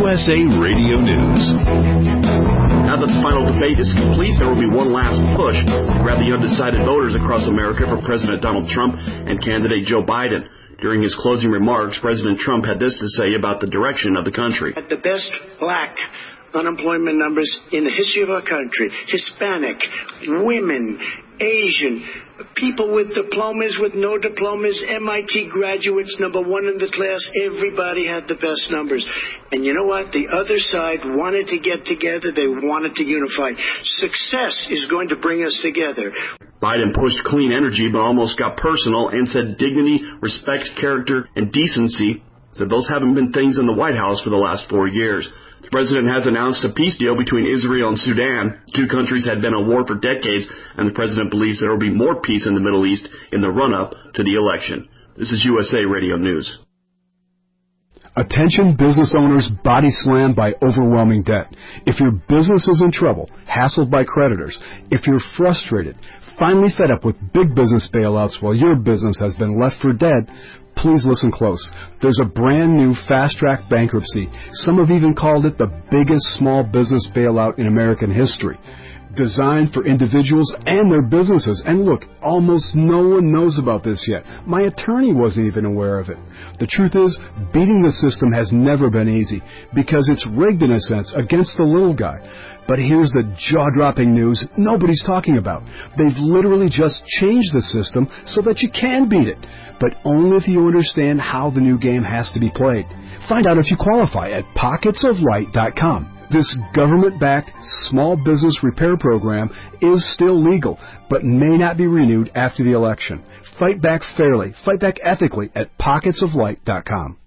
USA Radio News. Now that the final debate is complete, there will be one last push to grab the undecided voters across America for President Donald Trump and candidate Joe Biden. During his closing remarks, President Trump had this to say about the direction of the country. At the best black unemployment numbers in the history of our country, Hispanic, women, Asian, people with diplomas, with no diplomas, MIT graduates, number one in the class. Everybody had the best numbers. And you know what? The other side wanted to get together. They wanted to unify. Success is going to bring us together. Biden pushed clean energy, but almost got personal and said dignity, respect, character, and decency, said those haven't been things in the White House for the last 4 years. The president has announced a peace deal between Israel and Sudan. Two countries had been at war for decades, and the president believes there will be more peace in the Middle East in the run-up to the election. This is USA Radio News. Attention business owners body slammed by overwhelming debt. If your business is in trouble, hassled by creditors, if you're frustrated, finally fed up with big business bailouts while your business has been left for dead, please listen close. There's a brand new fast-track bankruptcy. Some have even called it the biggest small business bailout in American history. Designed for individuals and their businesses. And look, almost no one knows about this yet. My attorney wasn't even aware of it. The truth is, beating the system has never been easy because it's rigged in a sense against the little guy. But here's the jaw-dropping news nobody's talking about. They've literally just changed the system so that you can beat it, but only if you understand how the new game has to be played. Find out if you qualify at pocketsoflight.com. This government-backed small business repair program is still legal, but may not be renewed after the election. Fight back fairly, fight back ethically at pocketsoflight.com.